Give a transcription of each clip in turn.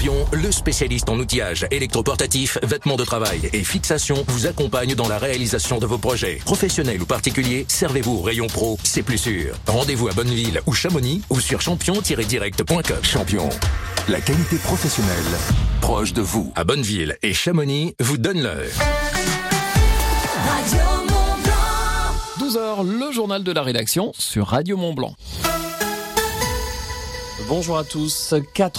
Champion, le spécialiste en outillage, électroportatif, vêtements de travail et fixation, vous accompagne dans la réalisation de vos projets. Professionnels ou particuliers, servez-vous au rayon pro, c'est plus sûr. Rendez-vous à Bonneville ou Chamonix ou sur champion-direct.com. Champion, la qualité professionnelle proche de vous. À Bonneville et Chamonix vous donne l'heure. 12h, le journal de la rédaction sur Radio Mont-Blanc. Bonjour à tous.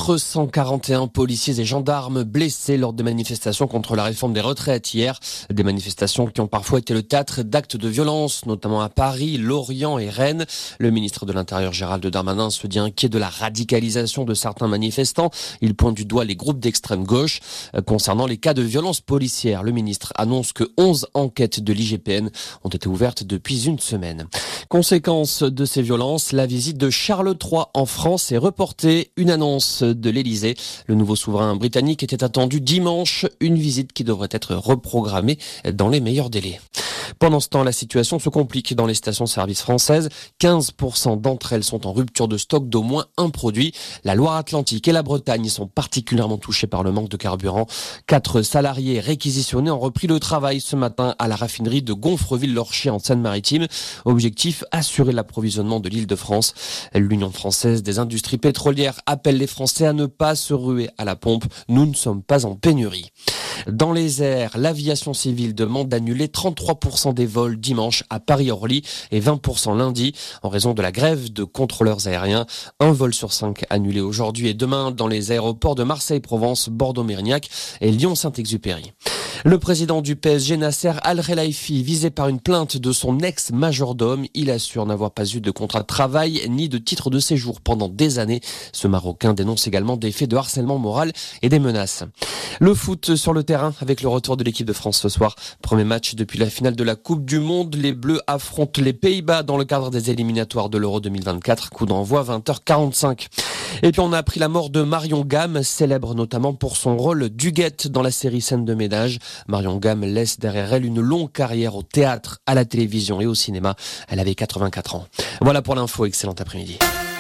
441 policiers et gendarmes blessés lors des manifestations contre la réforme des retraites hier. Des manifestations qui ont parfois été le théâtre d'actes de violence, notamment à Paris, Lorient et Rennes. Le ministre de l'Intérieur Gérald Darmanin se dit inquiet de la radicalisation de certains manifestants. Il pointe du doigt les groupes d'extrême gauche. Concernant les cas de violence policière, le ministre annonce que 11 enquêtes de l'IGPN ont été ouvertes depuis une semaine. Conséquence de ces violences, la visite de Charles III en France est reportée. Une annonce de l'Élysée. Le nouveau souverain britannique était attendu dimanche. Une visite qui devrait être reprogrammée dans les meilleurs délais. Pendant ce temps, la situation se complique dans les stations-service françaises. 15% d'entre elles sont en rupture de stock d'au moins un produit. La Loire-Atlantique et la Bretagne sont particulièrement touchées par le manque de carburant. 4 salariés réquisitionnés ont repris le travail ce matin à la raffinerie de Gonfreville-Lorcher en Seine-Maritime. Objectif, assurer l'approvisionnement de l'Île-de-France. L'Union française des industries pétrolières appelle les Français à ne pas se ruer à la pompe. Nous ne sommes pas en pénurie. Dans les airs, l'aviation civile demande d'annuler 33% des vols dimanche à Paris-Orly et 20% lundi en raison de la grève de contrôleurs aériens. Un vol sur 5 annulé aujourd'hui et demain dans les aéroports de Marseille-Provence, Bordeaux-Mérignac et Lyon-Saint-Exupéry. Le président du PSG, Nasser Al-Khelaifi, visé par une plainte de son ex-majordome. Il assure n'avoir pas eu de contrat de travail ni de titre de séjour pendant des années. Ce Marocain dénonce également des faits de harcèlement moral et des menaces. Le foot sur le terrain avec le retour de l'équipe de France ce soir. Premier match depuis la finale de la Coupe du Monde. Les Bleus affrontent les Pays-Bas dans le cadre des éliminatoires de l'Euro 2024. Coup d'envoi 20h45. Et puis on a appris la mort de Marion Gamme, célèbre notamment pour son rôle d'Huguette dans la série Scène de ménage. Marion Gamme laisse derrière elle une longue carrière au théâtre, à la télévision et au cinéma. Elle avait 84 ans. Voilà pour l'info, excellent après-midi.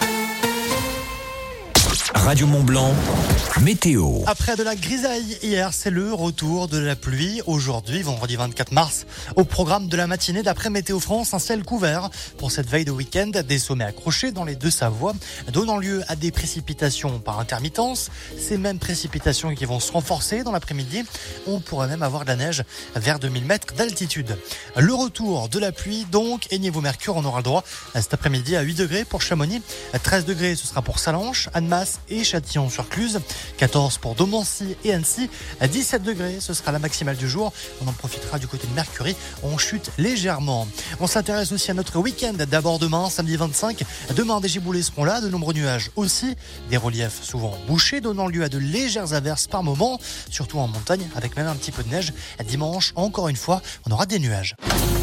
Radio Mont-Blanc, météo. Après de la grisaille hier, c'est le retour de la pluie. Aujourd'hui, vendredi 24 mars, au programme de la matinée d'après Météo France, un ciel couvert pour cette veille de week-end. Des sommets accrochés dans les Deux-Savoies, donnant lieu à des précipitations par intermittence. Ces mêmes précipitations qui vont se renforcer dans l'après-midi. On pourrait même avoir de la neige vers 2000 mètres d'altitude. Le retour de la pluie donc, et niveau mercure, on aura le droit cet après-midi à 8 degrés pour Chamonix, 13 degrés ce sera pour Sallanches, Annemasse et Châtillon-sur-Cluse, 14 pour Domancy et Annecy, à 17 degrés, ce sera la maximale du jour. On en profitera du côté de Mercury, on chute légèrement. On s'intéresse aussi à notre week-end, d'abord demain, samedi 25. Demain, des giboulées seront là, de nombreux nuages aussi, des reliefs souvent bouchés, donnant lieu à de légères averses par moment, surtout en montagne, avec même un petit peu de neige. Dimanche, encore une fois, on aura des nuages.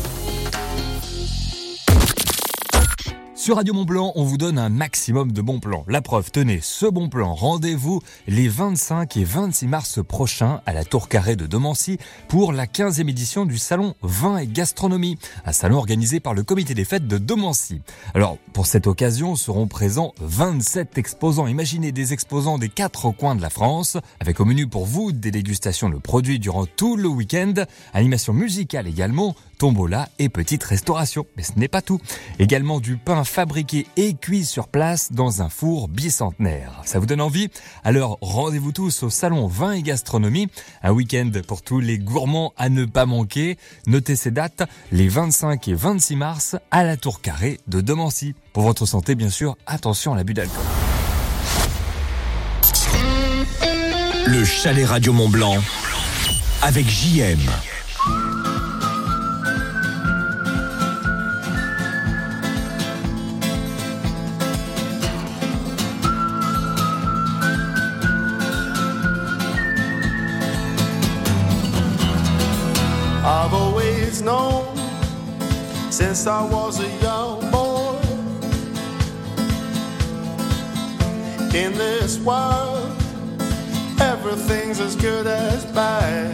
Sur Radio Mont-Blanc, on vous donne un maximum de bons plans. La preuve, tenez, ce bon plan, rendez-vous les 25 et 26 mars prochains à la Tour Carrée de Domancy pour la 15e édition du Salon Vin et Gastronomie, un salon organisé par le comité des fêtes de Domancy. Alors, pour cette occasion, seront présents 27 exposants. Imaginez des exposants des 4 coins de la France, avec au menu pour vous des dégustations de produits durant tout le week-end, animation musicale également, tombola et petite restauration. Mais ce n'est pas tout. Également du pain fabriqué et cuit sur place dans un four bicentenaire. Ça vous donne envie? Alors rendez-vous tous au Salon Vin et Gastronomie. Un week-end pour tous les gourmands à ne pas manquer. Notez ces dates, les 25 et 26 mars à la Tour Carrée de Domancy. Pour votre santé, bien sûr, attention à l'abus d'alcool. Le chalet Radio Mont-Blanc avec JM. I've always known since I was a young boy in this world everything's as good as bad.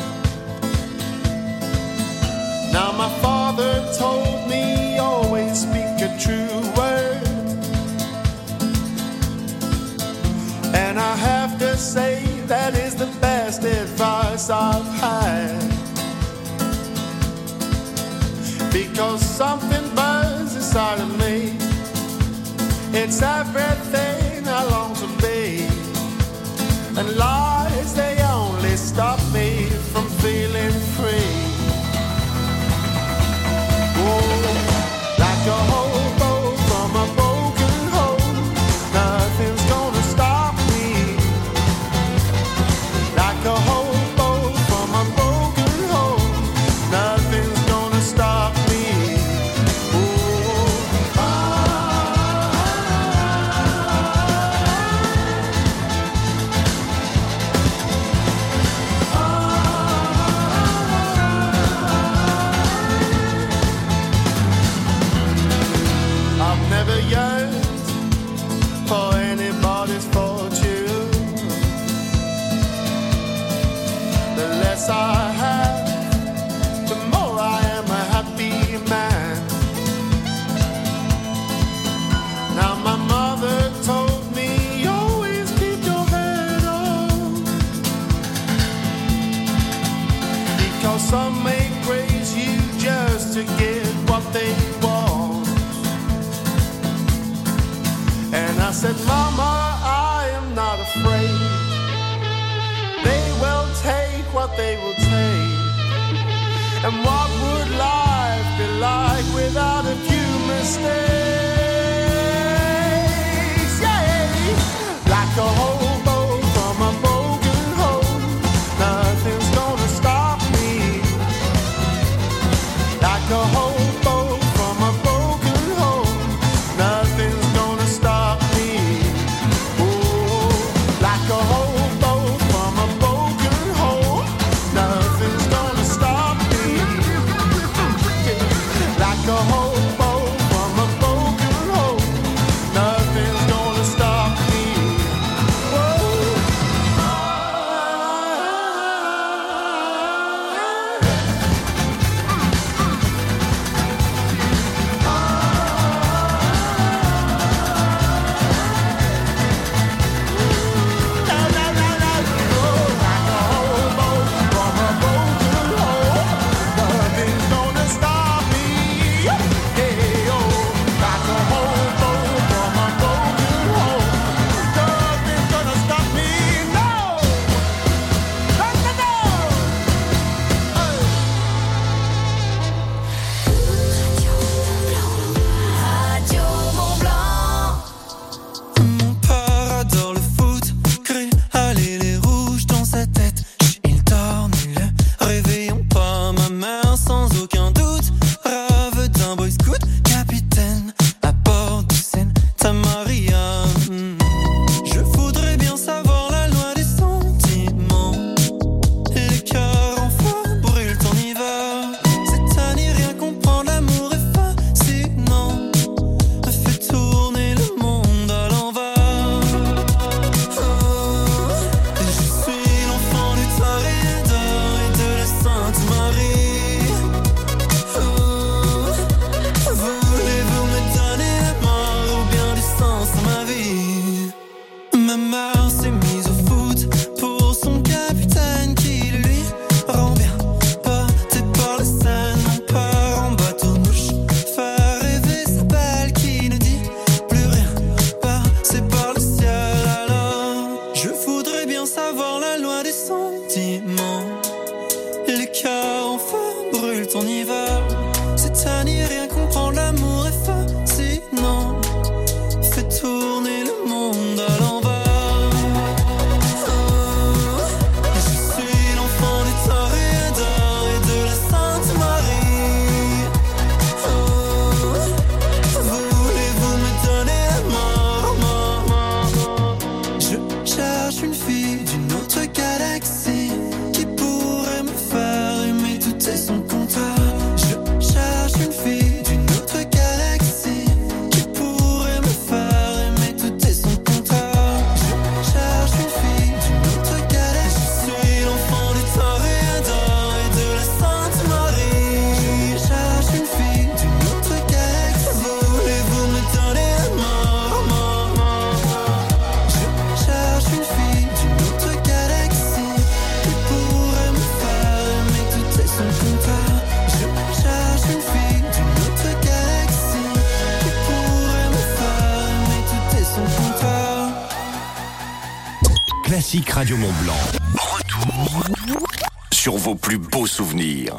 Now my father told me always speak a true word, and I have to never say that is the best advice I've had. Because something burns inside of me. It's everything I long to be. And lies, they only stop me from feeling free. Oh, like a hobo from a broken home, nothing's gonna stop me. Like a hobo from a broken home, nothing's gonna stop me. I've never yearned for anybody's fortune. The less I have, the more I am a happy man. Now my mother told me, always keep your head on, because some may praise you just to get what they want. And I said, Mama, I am not afraid. They will take what they will take. And what would life be like without a few mistakes? Yeah, like a hobo from a broken home, nothing's gonna stop me. Like a hobo from a broken home, nothing's gonna stop me. Oh, like a hobo from a broken home, nothing's gonna stop me. Like a hobo from a broken home, nothing's gonna stop me. Mon père adore le foot, crée aller les rouges dans sa tête. Il dort nul, réveillons pas ma mère sans aucun doute. Rêve d'un boy scout, capitaine à bord du Santa Maria. Je voudrais bien savoir la loi des sentiments. Les cœurs en feu brûlent en hiver. C'est à n'y rien comprendre, l'amour est fascinant. Fait tourner le monde à l'envers. Je suis l'enfant du Toréador et de la Sainte Marie. Voulez-vous me donner la mort ou bien du sens à ma vie? Ma mère s'est mise au foot pour son capitaine qui lui rend bien. Porté par la Seine, mon père en bateau-mouche. Faire rêver sa belle qui ne dit plus rien. Passé par le ciel alors. Je voudrais bien savoir la loi des sentiments. Les cœurs en feu brûlent en hiver. C'est à n'y rien comprendre, l'amour est fascinant. Fait tourner le monde à l'envers. Je suis l'enfant du Toréador et de la Sainte Marie. Voulez-vous me donner la mort? Je cherche une fille d'une autre galaxie Classique Radio Mont-Blanc. Retour sur vos plus beaux souvenirs.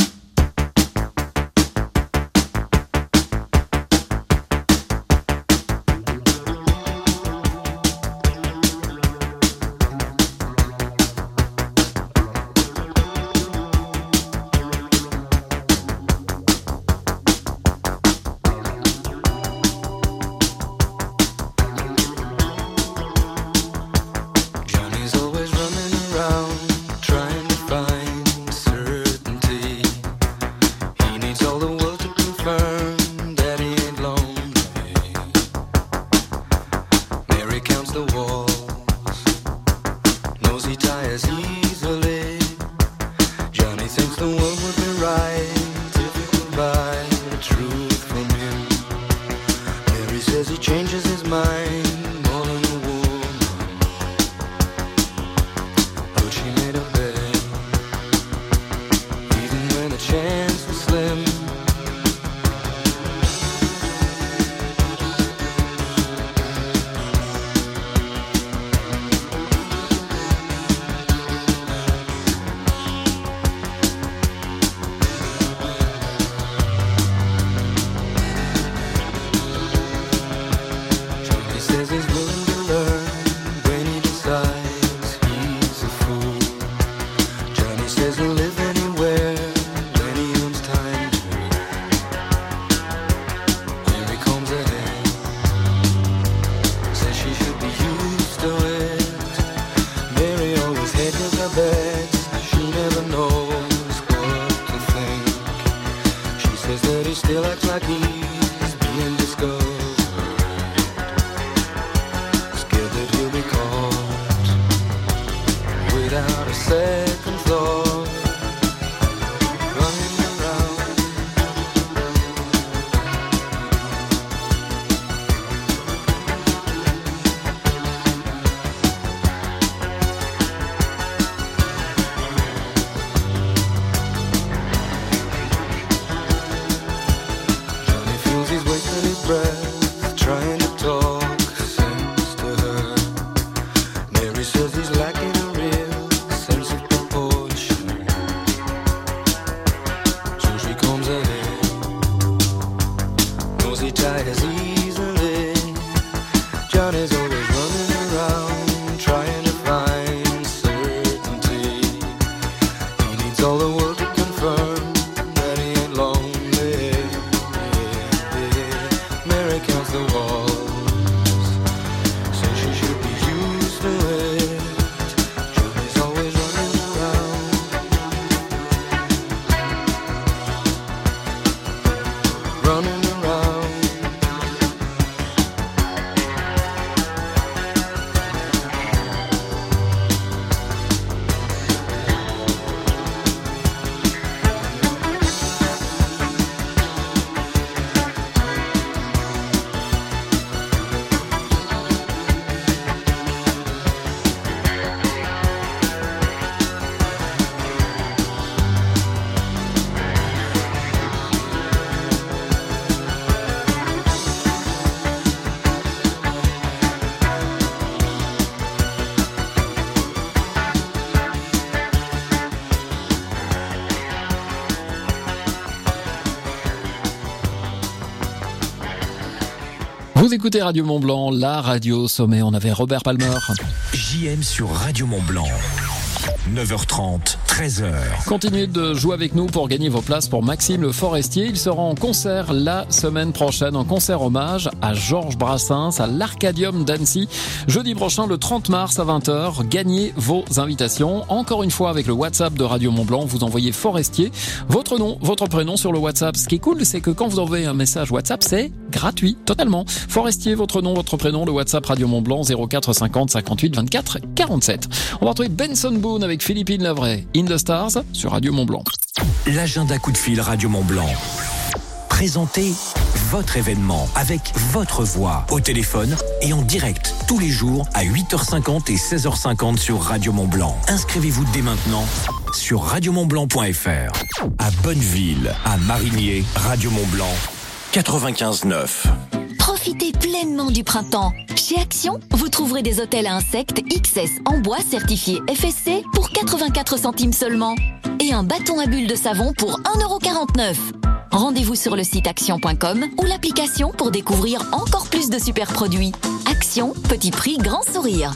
Vous écoutez Radio Mont-Blanc, la radio au sommet. On avait Robert Palmer. JM sur Radio Mont-Blanc. 9h30, 13h. Continuez de jouer avec nous pour gagner vos places pour Maxime Le Forestier. Il sera en concert la semaine prochaine, en concert hommage à Georges Brassens à l'Arcadium d'Annecy. Jeudi prochain, le 30 mars à 20h. Gagnez vos invitations. Encore une fois, avec le WhatsApp de Radio Mont-Blanc, vous envoyez Forestier, votre nom, votre prénom sur le WhatsApp. Ce qui est cool, c'est que quand vous envoyez un message WhatsApp, c'est gratuit, totalement. Forestier, votre nom, votre prénom, le WhatsApp Radio Mont-Blanc 04 50 58 24 47. On va retrouver Benson Boone avec Philippine Lavray, In the Stars sur Radio Mont-Blanc. L'agenda coup de fil Radio Mont-Blanc. Présentez votre événement avec votre voix au téléphone et en direct tous les jours à 8h50 et 16h50 sur Radio Mont-Blanc. Inscrivez-vous dès maintenant sur radiomontblanc.fr. À Bonneville, à Marigné, Radio Mont-Blanc 95.9. Profitez pleinement du printemps. Chez Action, vous trouverez des hôtels à insectes XS en bois certifié FSC pour 84 centimes seulement. Et un bâton à bulles de savon pour 1,49 €. Rendez-vous sur le site action.com ou l'application pour découvrir encore plus de super produits. Action, petit prix, grand sourire.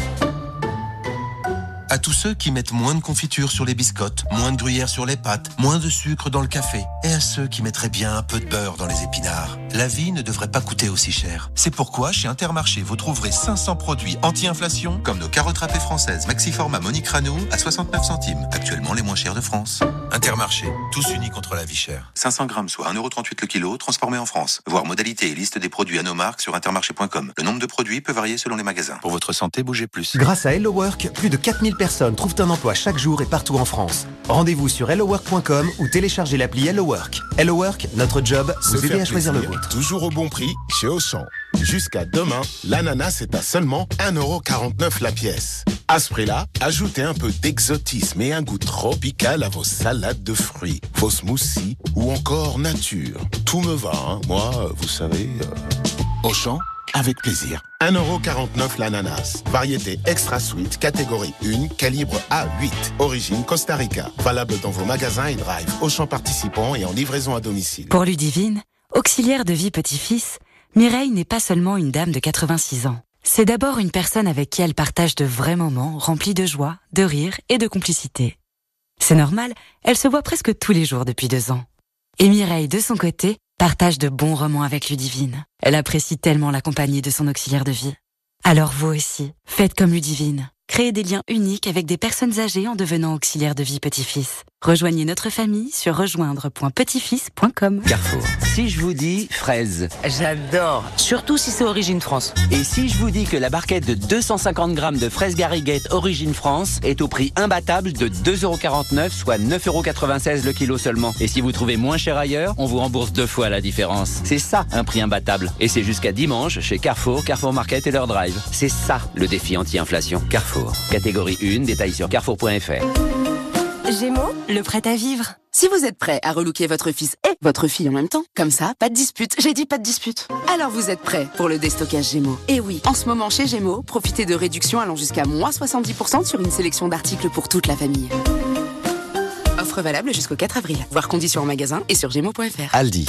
À tous ceux qui mettent moins de confiture sur les biscottes, moins de gruyère sur les pâtes, moins de sucre dans le café, et à ceux qui mettraient bien un peu de beurre dans les épinards, la vie ne devrait pas coûter aussi cher. C'est pourquoi chez Intermarché, vous trouverez 500 produits anti-inflation, comme nos carottes râpées françaises Maxiformat Monique Rano à 69 centimes, actuellement les moins chers de France. Intermarché, tous unis contre la vie chère. 500 grammes, soit 1,38 € le kilo, transformé en France. Voir modalité et liste des produits à nos marques sur intermarché.com. Le nombre de produits peut varier selon les magasins. Pour votre santé, bougez plus. Grâce à Hello Work, plus de 4000 personnes trouvent un emploi chaque jour et partout en France. Rendez-vous sur hellowork.com ou téléchargez l'appli Hello Work. Hello Work, notre job, vous aider à choisir le vôtre. Toujours au bon prix chez Auchan. Jusqu'à demain, l'ananas est à seulement 1,49 € la pièce. À ce prix-là, ajoutez un peu d'exotisme et un goût tropical à vos salades de fruits, vos smoothies ou encore nature. Tout me va, hein. Moi, vous savez... Auchan, avec plaisir. 1,49 € l'ananas. Variété extra sweet, catégorie 1, calibre A8. Origine Costa Rica. Valable dans vos magasins et drive, Auchan participants et en livraison à domicile. Pour Ludivine, auxiliaire de vie petit-fils, Mireille n'est pas seulement une dame de 86 ans. C'est d'abord une personne avec qui elle partage de vrais moments remplis de joie, de rire et de complicité. C'est normal, elle se voit presque tous les jours depuis 2 ans. Et Mireille, de son côté, partage de bons moments avec Ludivine. Elle apprécie tellement la compagnie de son auxiliaire de vie. Alors vous aussi, faites comme Ludivine. Créez des liens uniques avec des personnes âgées en devenant auxiliaire de vie petit-fils. Rejoignez notre famille sur rejoindre.petitfils.com. Carrefour. Si je vous dis fraise, j'adore. Surtout si c'est Origine France. Et si je vous dis que la barquette de 250 grammes de fraises Garriguette Origine France est au prix imbattable de 2,49 €, soit 9,96 € le kilo seulement. Et si vous trouvez moins cher ailleurs, on vous rembourse 2 fois la différence. C'est ça, un prix imbattable. Et c'est jusqu'à dimanche chez Carrefour, Carrefour Market et leur drive. C'est ça, le défi anti-inflation. Carrefour. Catégorie 1, détail sur carrefour.fr. Gémeaux, le prêt à vivre. Si vous êtes prêt à relooker votre fils et votre fille en même temps, comme ça, pas de dispute. J'ai dit pas de dispute. Alors vous êtes prêt pour le déstockage Gémeaux. Et oui, en ce moment chez Gémeaux, profitez de réductions allant jusqu'à moins 70% sur une sélection d'articles pour toute la famille. Offre valable jusqu'au 4 avril. Voir conditions en magasin et sur gémeaux.fr. Aldi.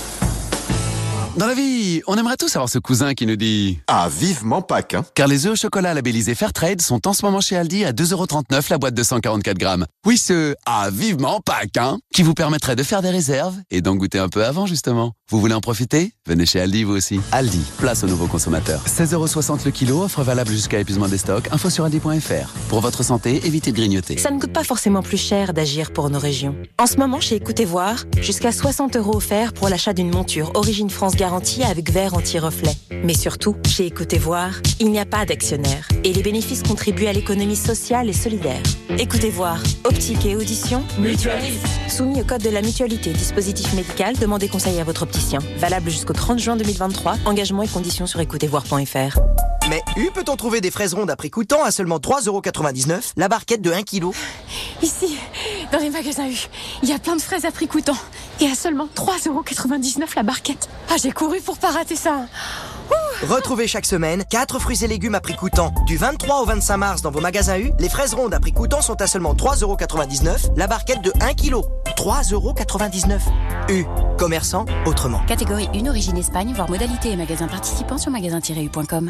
Dans la vie, on aimerait tous avoir ce cousin qui nous dit « Ah, vivement Pâques, hein !» Car les œufs au chocolat labellisés Fairtrade sont en ce moment chez Aldi à 2,39 € la boîte de 144 grammes. Oui, ce « Ah, vivement Pâques, hein !» qui vous permettrait de faire des réserves et d'en goûter un peu avant, justement. Vous voulez en profiter ? Venez chez Aldi, vous aussi. Aldi, place aux nouveaux consommateurs. 16,60 € le kilo, offre valable jusqu'à épuisement des stocks. Info sur aldi.fr. Pour votre santé, évitez de grignoter. Ça ne coûte pas forcément plus cher d'agir pour nos régions. En ce moment, chez Écoutez Voir, jusqu'à 60 € offerts pour l'achat d'une monture Origine France garantie avec verre anti-reflet. Mais surtout, chez Écoutez Voir, il n'y a pas d'actionnaire. Et les bénéfices contribuent à l'économie sociale et solidaire. Écoutez Voir, optique et audition, mutualise. Soumis au code de la mutualité, dispositif médical, demandez conseil à votre opticien. Valable jusqu'au 30 juin 2023. Engagement et conditions sur écoutezvoir.fr. Mais peut-on trouver des fraises rondes à prix coûtant à seulement 3,99 € la barquette de 1 kg? Ici, dans les magasins U, il y a plein de fraises à prix coûtant. Et à seulement 3,99 € la barquette. Ah, j'ai couru pour pas rater ça. Retrouvez chaque semaine 4 fruits et légumes à prix coûtant. Du 23 au 25 mars dans vos magasins U, les fraises rondes à prix coûtant sont à seulement 3,99 € la barquette de 1 kg. 3,99 €. U. Commerçant autrement. Catégorie 1, origine Espagne, voir modalité et magasins participants sur magasin-u.com.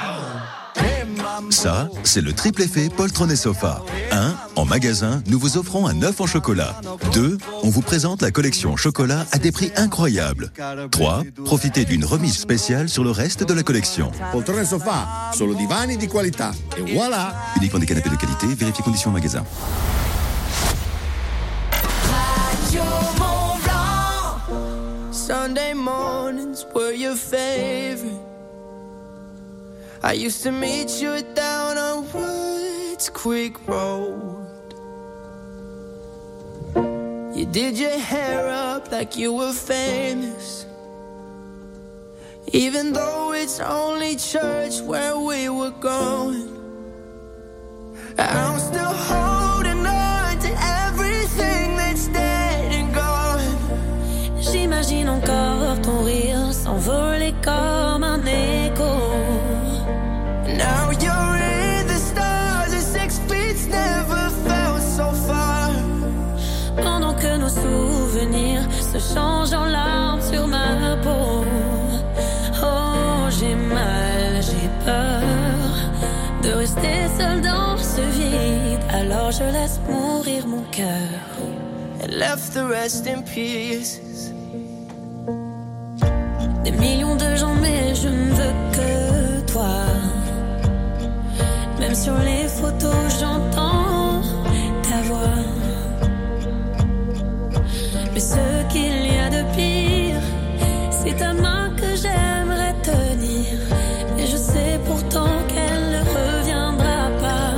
Ça, c'est le triple effet poltron et sofa. 1. En magasin, nous vous offrons un œuf en chocolat. 2. On vous présente la collection chocolat à des prix incroyables. 3. Profitez d'une remise spéciale sur le reste de la collection. Poltrone e sofà, solo divani di qualità. Et voilà! Uniquement des canapés de qualité, vérifiez conditions en magasin. Sunday mornings were your favorite. I used to meet you down on Woods Creek Road. You did your hair up like you were famous, even though it's only church where we were going. I'm still holding on to everything that's dead and gone. J'imagine encore ton rire s'envoler comme un écho. Alors je laisse mourir mon cœur. And left the rest in pieces. Des millions de gens, mais je ne veux que toi. Même sur les photos, j'entends ta voix. Mais ce qu'il y a de pire, c'est ta main que j'aimerais tenir. Mais je sais pourtant qu'elle ne reviendra pas.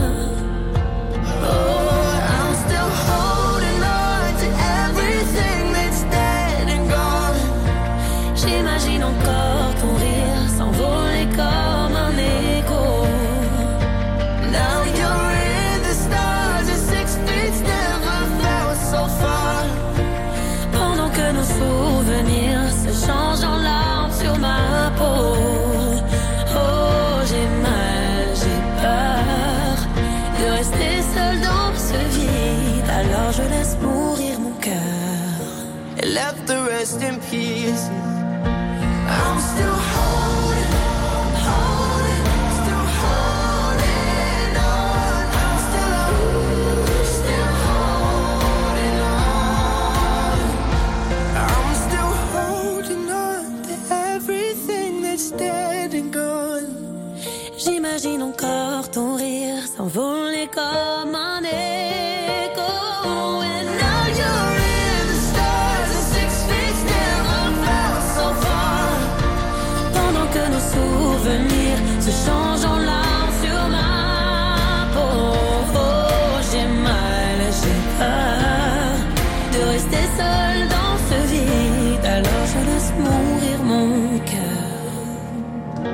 Oh, I'm still holding on to everything that's dead and gone. J'imagine encore ton rire s'envoler comme un écho. Now you're in the stars and 6 feet never felt so far. Pendant que nos souvenirs se changent en larmes sur ma peau. Oh, j'ai mal, j'ai peur de rester seule dans ce vide. Alors je laisse mourir mon cœur. And left the rest in pieces. I'm still holding on, still holding on. I'm still holding on. I'm still holding on to everything that's dead and gone. J'imagine encore ton rire s'envoler comme un écho. And now you're in the stars and 6 feet never felt so far. Pendant que nos souvenirs se changent en larmes sur ma peau. Oh, j'ai mal, j'ai peur de rester seule dans ce vide. Alors je laisse mourir mon cœur.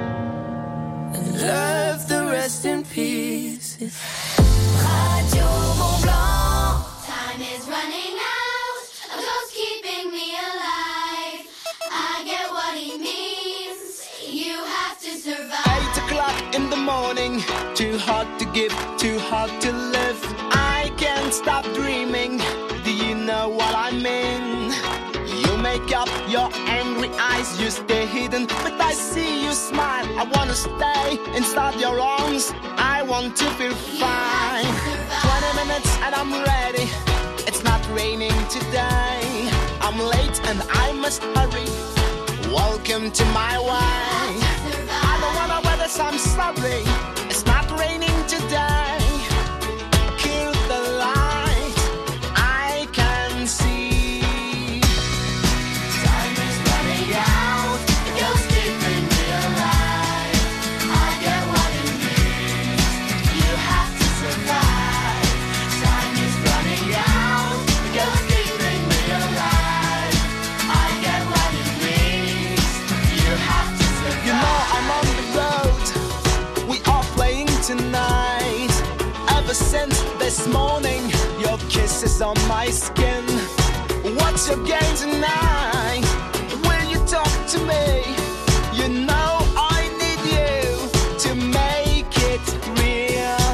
Left the rest in pieces. Radio Mont Blanc. Time is running out. A ghost keeping me alive. I get what he means. You have to survive. 8 o'clock in the morning. Too hard to give, too hard to live. I can't stop dreaming. Do you know what I mean? You make up your angry eyes, you stay hidden, but I see you smile. I wanna stay inside your arms. I want to feel fine. 20 minutes and I'm ready. It's not raining today. I'm late and I must hurry. Welcome to my way. I don't wanna weather, so I'm sorry. It's not raining today. Kill the light, I can see. Time is running out. The ghost keeping me alive. I get what it means. You have to survive. Time is running out. The ghost keeping me alive. I get what it means. You have to survive. You know I'm on the road. We are playing tonight. Ever since this morning, your kiss is on my skin. What's your game tonight? Will you talk to me? You know I need you to make it real.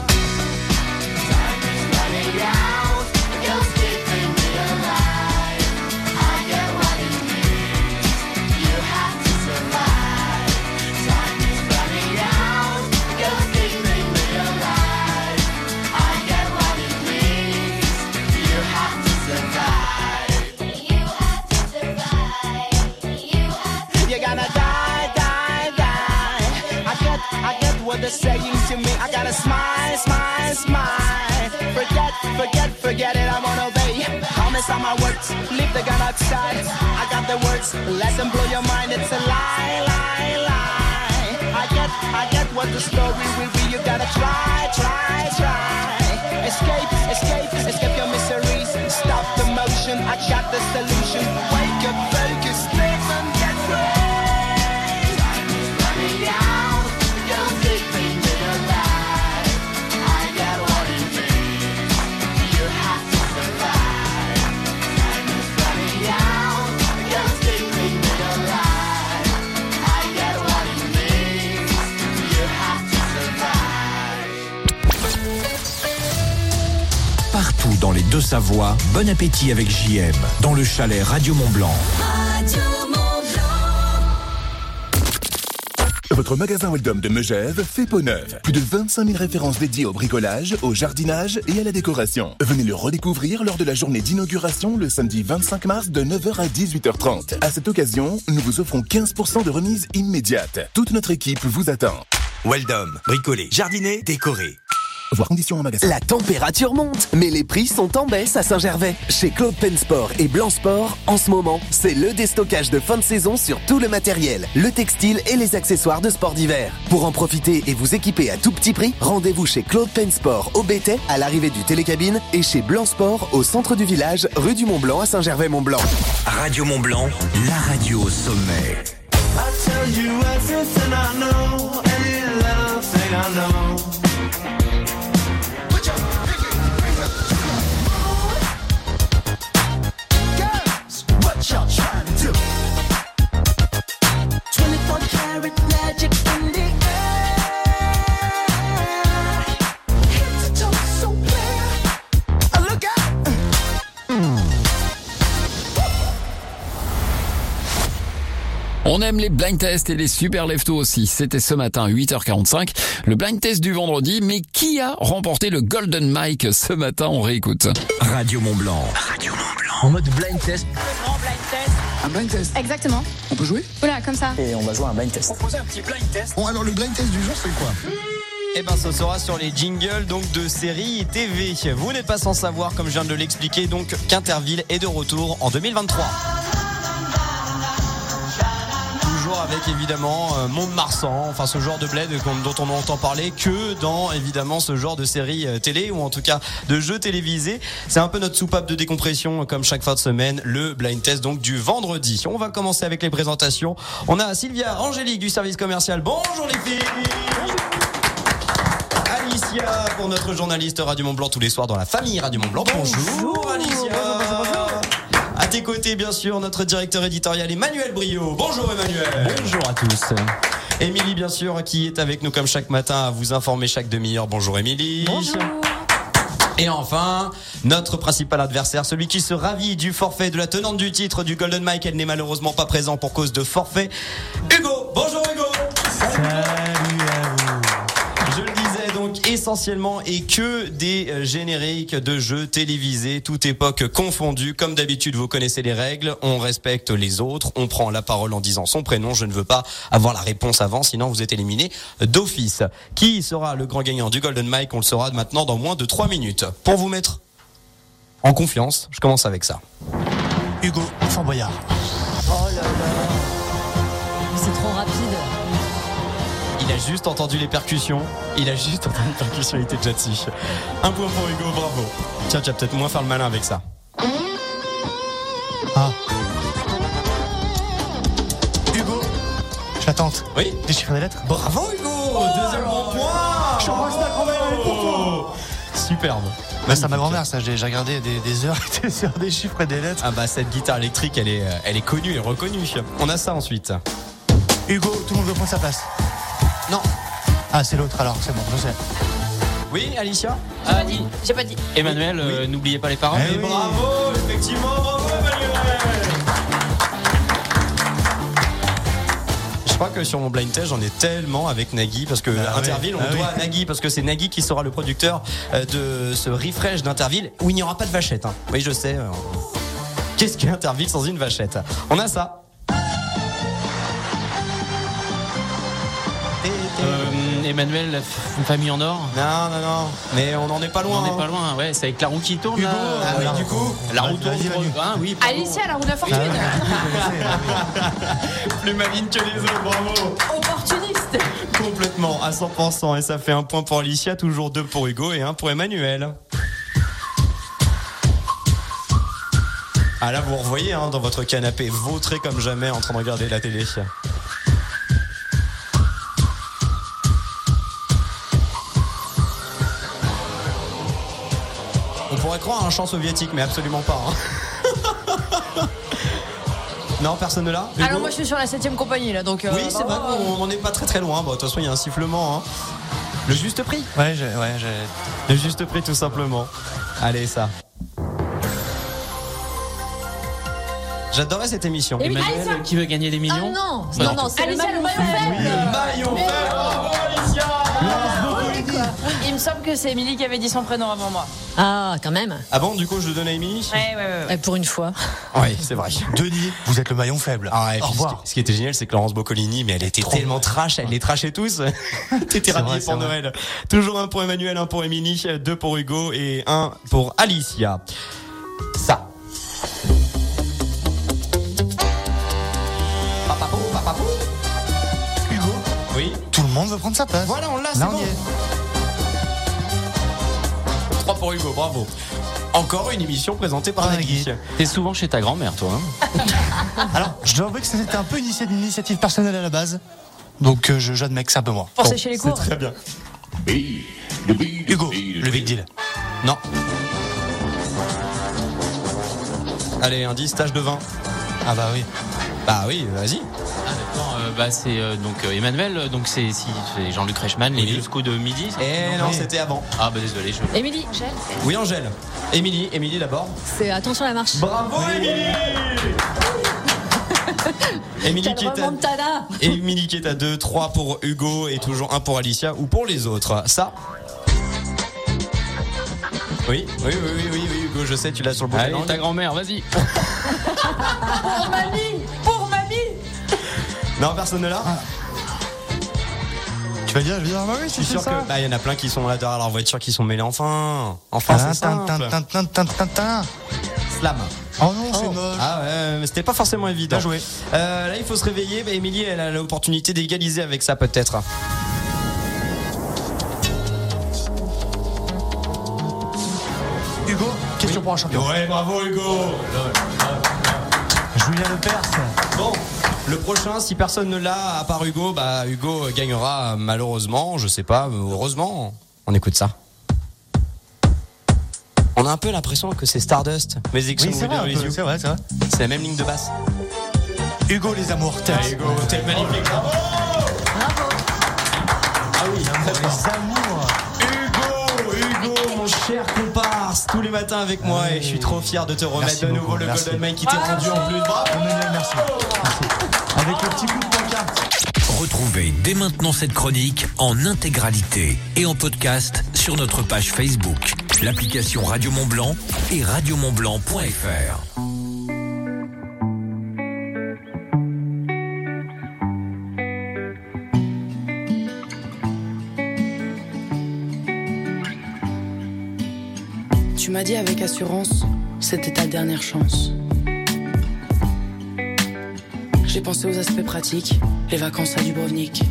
Time is running out. The ghost keeping me alive. I get what it means. You have to survive. Time is running out. The ghost keeping me alive. I get what it means. You have to survive. You have to survive. You have to. You're gonna die, die, die. I get what they're saying to me. I gotta smile, smile, smile. Forget it, I wanna obey. Promise on my words, leave the gun outside. I got the words, let them blow your mind. It's a lie, lie, lie. I get what the story will be. You gotta try, try, try. Escape your miseries. Stop the motion, I got the solution. Wake up, focus, live and get free. Time is running out. The ghost keeping me alive. I get what it means. You have to survive. Time is running out. The ghost keeping me alive. I get what it means. You have to survive. Partout dans les Deux-Savoies, bon appétit avec JM, dans le chalet Radio Mont Blanc. Radio Mont Blanc. Votre magasin Weldom de Megève fait peau neuve. Plus de 25 000 références dédiées au bricolage, au jardinage et à la décoration. Venez le redécouvrir lors de la journée d'inauguration le samedi 25 mars de 9h à 18h30. À cette occasion, nous vous offrons 15% de remise immédiate. Toute notre équipe vous attend. Weldom, bricoler, jardiner, décorer. Voir conditions en magasin. La température monte, mais les prix sont en baisse à Saint-Gervais. Chez Claude Pensport et Blanc Sport, en ce moment, c'est le déstockage de fin de saison sur tout le matériel, le textile et les accessoires de sport d'hiver. Pour en profiter et vous équiper à tout petit prix, rendez-vous chez Claude Pensport au Bétais, à l'arrivée du Télécabine, et chez Blanc Sport au centre du village, rue du Mont-Blanc à Saint-Gervais-Mont-Blanc. Radio Mont-Blanc, la radio au sommet. I tell you everything I know, any little thing I know. Girls, what y'all trying to do? 24 karat magic in the air. Head to toe so clear. Look out! On aime les blind tests et les super leftos aussi. C'était ce matin, 8h45. Le blind test du vendredi. Mais qui a remporté le Golden Mike ce matin? On réécoute. Radio Mont-Blanc. Radio Mont-Blanc. En mode blind test. Le grand blind test. Un blind test. Exactement. On peut jouer? Voilà, comme ça. Et on va jouer à un blind test. Proposer un petit blind test. Bon, alors le blind test du jour, c'est quoi? Eh ben, ce sera sur les jingles donc de séries TV. Vous n'êtes pas sans savoir, comme je viens de l'expliquer, donc qu'Interville est de retour en 2023. Toujours avec évidemment Mont-de-Marsan, enfin ce genre de bled dont on n'entend parler que dans évidemment ce genre de série télé ou en tout cas de jeux télévisés. C'est un peu notre soupape de décompression comme chaque fin de semaine, le blind test donc du vendredi. On va commencer avec les présentations. On a Sylvia Angélique du service commercial. Bonjour les filles. Alicia pour notre journaliste Radio Mont-Blanc tous les soirs dans la famille Radio Mont-Blanc. Bonjour Alicia. À tes côtés, bien sûr, notre directeur éditorial Emmanuel Brio. Bonjour Emmanuel. Bonjour à tous. Émilie, bien sûr, qui est avec nous comme chaque matin à vous informer chaque demi-heure. Bonjour Émilie. Bonjour. Et enfin, notre principal adversaire, celui qui se ravit du forfait de la tenante du titre du Golden Mike. Elle n'est malheureusement pas présent pour cause de forfait. Hugo. Bonjour Hugo. Salut à vous. Je le disais donc essentiellement et que des génériques de jeux télévisés, toute époque confondue. Comme d'habitude, vous connaissez les règles. On respecte les autres. On prend la parole en disant son prénom. Je ne veux pas avoir la réponse avant, sinon vous êtes éliminé d'office. Qui sera le grand gagnant du Golden Mike? On le saura maintenant dans moins de 3 minutes. Pour vous mettre en confiance, je commence avec ça. Hugo Fort Boyard. Oh là là. Mais c'est trop rapide. Il a juste entendu les percussions. Il était déjà dessus. Un point pour Hugo, bravo. Tiens, tu vas peut-être moins faire le malin avec ça. Ah. Hugo, je l'attente. Oui. Déchiffrer des lettres. Bravo Hugo. Deuxième bon point. Je embrasse ta grand-mère, elle est pour toi. Superbe. Bah, c'est à ma grand-mère, ça. J'ai regardé des heures et des heures des chiffres et des lettres. Ah bah cette guitare électrique, elle est connue et reconnue. On a ça ensuite. Hugo, tout le monde veut prendre sa place. Non. Ah, c'est l'autre alors, c'est bon, je sais. Oui, Alicia. J'ai pas dit. Emmanuel, n'oubliez pas les paroles. Eh oui. Bravo, effectivement, bravo Emmanuel. Je crois que sur mon blind test, j'en ai tellement avec Nagui parce que Interville, on doit à Nagui parce que c'est Nagui qui sera le producteur de ce refresh d'Interville où il n'y aura pas de vachette. Hein. Oui, je sais. Qu'est-ce qu'Interville sans une vachette? On a ça. Emmanuel, une famille en or. Non. Mais on n'en est pas loin. On n'est pas loin, ouais. C'est avec la roue qui tourne. Hugo, là. oui, du coup. La roue tourne. Ah, oui, Alicia, la roue de la fortune. Plus maligne que les autres, bravo. Opportuniste. Complètement, à 100%. Et ça fait un point pour Alicia, toujours 2 pour Hugo et 1 pour Emmanuel. Ah là, vous revoyez dans votre canapé, vautré comme jamais en train de regarder la télé. On pourrait croire un chant soviétique, mais absolument pas. Non, personne ne l'a. Alors moi je suis sur la 7ème compagnie là, donc. Oui, c'est vrai, on n'est pas très loin. Bon, de toute façon, il y a un sifflement. Le juste prix. Ouais, Le juste prix, tout simplement. Allez, ça. J'adorais cette émission. Emmanuel qui veut gagner des millions. Ah non, c'est le maillon faible. Maillon faible, bravo Alicia. Il me semble que c'est Émilie qui avait dit son prénom avant moi. Ah, quand même. Ah bon, du coup, je le donne à Émilie. Ouais. Pour une fois. Oui, c'est vrai. Denis, vous êtes le maillon faible. Ah, et Au puis, revoir. ce qui était génial, c'est que Laurence Boccolini, mais elle était tellement trash, elle les trashait tous. T'étais rhabillée pour Noël. Toujours 1 pour Emmanuel, 1 pour Émilie, 2 pour Hugo et 1 pour Alicia. Ça. Papapou. Hugo. Oui. Tout le monde veut prendre sa place. Voilà, on l'a, c'est Là, bon. on y est. 3 pour Hugo, bravo. Encore une émission présentée par Nagui. T'es souvent chez ta grand-mère, toi. Alors, je dois avouer que c'était un peu une initiative personnelle à la base. Donc, j'admets que c'est un peu moi. Pour sécher les cours. C'est très bien. Hugo, le big deal. Non. Allez, indice, tâche de vin. Ah bah oui. Bah oui, vas-y. C'est donc Emmanuel, donc c'est Jean-Luc Reichmann, les vieux coups de midi. Non, c'était avant. Ah bah désolé. Émilie. Oui, Angèle. Émilie d'abord. C'est attention à la marche. Bravo Émilie. Émilie qui est à 2, 3 pour Hugo et toujours 1 pour Alicia ou pour les autres. Ça. Oui, Hugo, je sais, tu l'as sur le bout de la Allez, langue. ta grand-mère, vas-y. Pour mamie. Non, personne ne l'a. Tu vas dire, je vais dire, bah oui, Je suis sûr que y en a plein qui sont là derrière leur voiture qui sont mêlés. Enfin, c'est simple. Slam. Oh non, c'est moche. Ah ouais, mais c'était pas forcément évident. Bien joué. Là, il faut se réveiller. Émilie, elle a l'opportunité d'égaliser avec ça peut-être. Hugo, question pour un champion. Ouais, bravo Hugo. Julien Lepers. Bon, le prochain, si personne ne l'a à part Hugo, Hugo gagnera malheureusement, je sais pas, heureusement. On écoute ça. On a un peu l'impression que c'est Stardust. Mais Oui, c'est vrai. C'est la même ligne de basse. Hugo, les amours. Hugo, t'es magnifique. Bravo. Ah oui, les amours. Hugo, mon cher comparse, tous les matins avec moi et je suis trop fier de te remettre de nouveau le Golden Mike qui t'est rendu en plus. Bravo. Merci. Avec le petit coup de pancarte. Retrouvez dès maintenant cette chronique en intégralité et en podcast sur notre page Facebook, l'application Radio Mont-Blanc et radiomontblanc.fr. Tu m'as dit avec assurance, c'était ta dernière chance. J'ai pensé aux aspects pratiques, les vacances à Dubrovnik.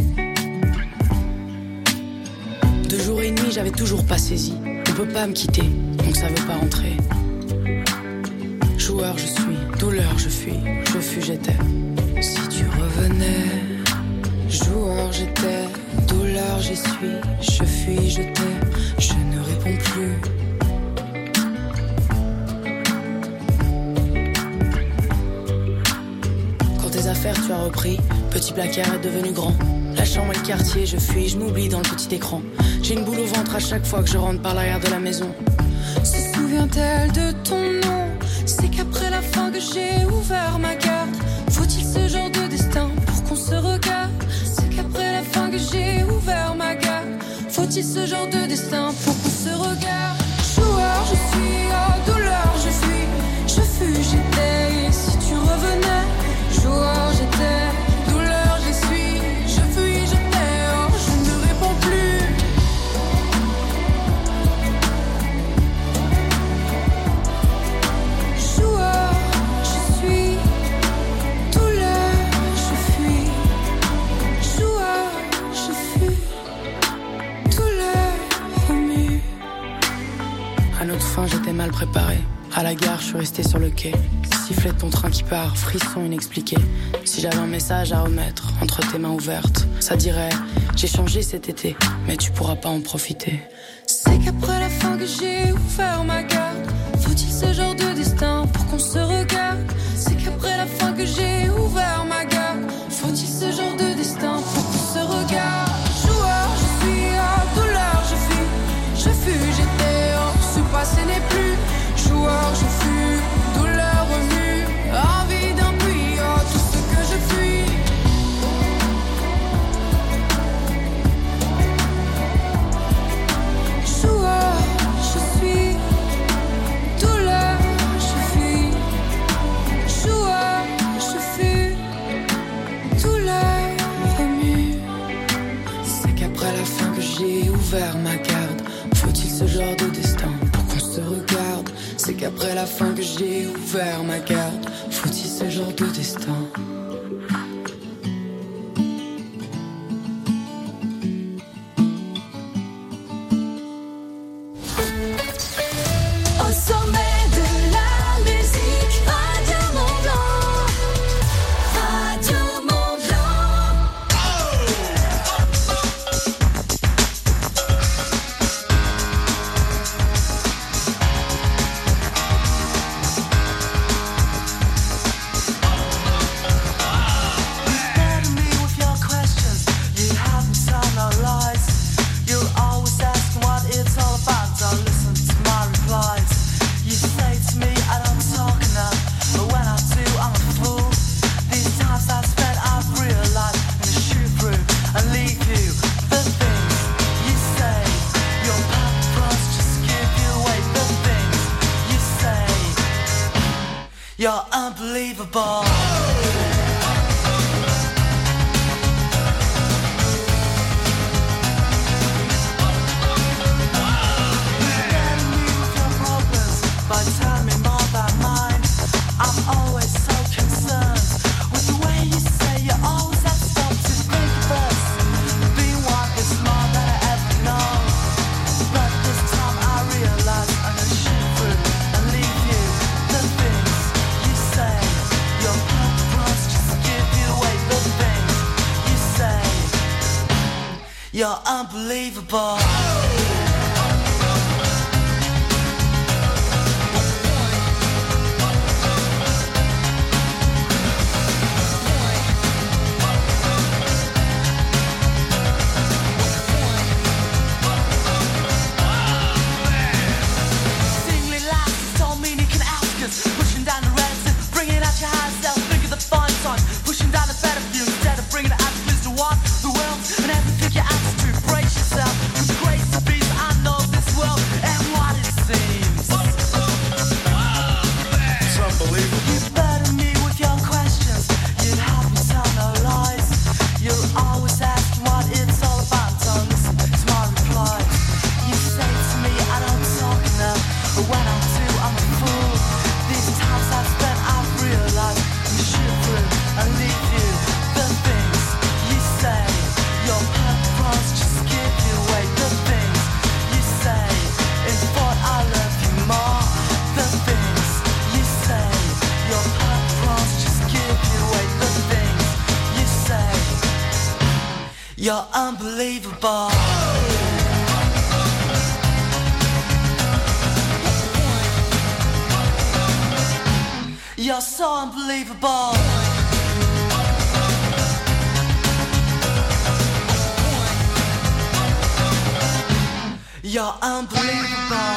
2 jours et demi, j'avais toujours pas saisi. On peut pas me quitter, donc ça veut pas rentrer. Joueur je suis, douleur je fuis, je fus j'étais. Si tu revenais, joueur j'étais, douleur j'y suis, je fuis je t'ai, je ne réponds plus. Affaire, tu as repris, petit placard est devenu grand. La chambre et le quartier, je fuis, je m'oublie dans le petit écran. J'ai une boule au ventre à chaque fois que je rentre par l'arrière de la maison. Se souvient-elle de ton nom? C'est qu'après la fin que j'ai ouvert ma carte. Faut-il ce genre de destin pour qu'on se regarde? C'est qu'après la fin que j'ai ouvert ma carte. Faut-il ce genre de destin pour qu'on se regarde? Joueur, je suis, oh douleur, je fuis, je fus, j'étais, et si tu revenais? Joueur j'étais, douleur j'y suis, je fuis, je t'ai, oh je ne réponds plus. Joueur je suis, douleur je fuis, joueur je fuis, douleur remue. À notre fin j'étais mal préparé, à la gare je suis resté sur le quai. Sifflet de ton train qui part, frisson inexpliqué. Si j'avais un message à remettre entre tes mains ouvertes, ça dirait j'ai changé cet été, mais tu pourras pas en profiter. C'est qu'après la fin que j'ai ouvert ma garde. Faut-il ce genre de destin pour qu'on se regarde? C'est qu'après la fin que j'ai ouvert ma garde. Faut-il ce genre de destin pour qu'on se regarde? Joueur je suis, oh douleur je fuis, je fus, j'étais, oh ce passé n'est plus. Joueur je fus, douleur remue. Oh qu'après la fin que j'ai ouvert ma carte. Faut-il ce genre de destin? Au sommet de la musique, Radio Mont Blanc. Radio Mont You're unbelievable. But tell me more about mine. I'm always so concerned with the way you say you always have stuff to think of us. Being one is more than I ever know. But this time I realize I'm gonna shoot through and leave you. The things you say, your purpose just give you away. The things you say, you're unbelievable. Pushing down the reds and bringing out your high self. Think of the fun time. Pushing down the better view instead of bringing the attitudes to want the world and have to pick your attitude. Brace yourself with the grace of peace. I know this world and what it seems. It's unbelievable. You burden me with your questions. You'd have me tell no lies. You're always asking what it's all about. Don't listen to my replies. You say to me I don't talk enough, but when I do I'm a fool. These times I've spent, I've realized you shoot through and leave you. The things you say, your purpose just give you away. The things you say, in thought I love you more. The things you say, your purpose just give you away. The things you say, you're unbelievable. You're so unbelievable. You're unbelievable.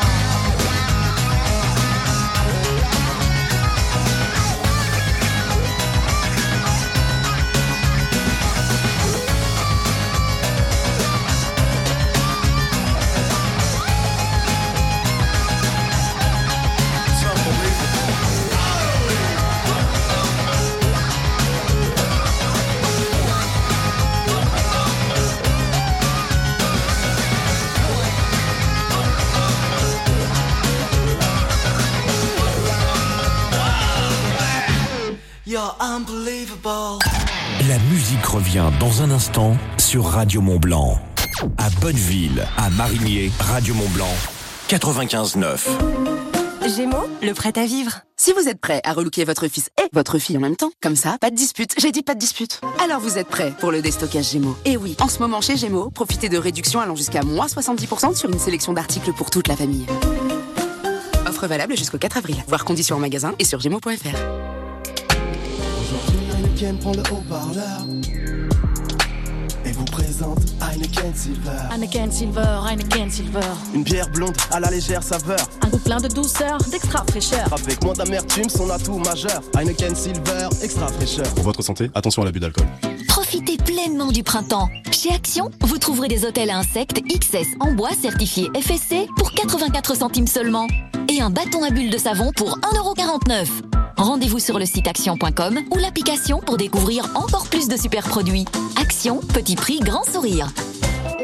You're unbelievable. La musique revient dans un instant sur Radio Mont Blanc. À Bonneville, à Marigné, Radio Mont Blanc, 95.9. Gémeaux, le prêt à vivre. Si vous êtes prêt à relooker votre fils et votre fille en même temps, comme ça, pas de dispute. J'ai dit pas de dispute. Alors vous êtes prêts pour le déstockage Gémeaux. Et oui, en ce moment chez Gémeaux, profitez de réductions allant jusqu'à moins 70% sur une sélection d'articles pour toute la famille. Offre valable jusqu'au 4 avril. Voir conditions en magasin et sur gémeaux.fr. Aujourd'hui, Heineken prend le haut-parleur et vous présente Heineken Silver. Heineken Silver, Heineken Silver. Une bière blonde à la légère saveur. Un goût plein de douceur, d'extra fraîcheur. Avec moins d'amertume, son atout majeur. Heineken Silver, extra fraîcheur. Pour votre santé, attention à l'abus d'alcool. Profitez pleinement du printemps. Chez Action, vous trouverez des hôtels à insectes XS en bois certifiés FSC pour 84 centimes seulement. Et un bâton à bulles de savon pour 1,49 €. Rendez-vous sur le site action.com ou l'application pour découvrir encore plus de super produits. Action, petit prix, grand sourire.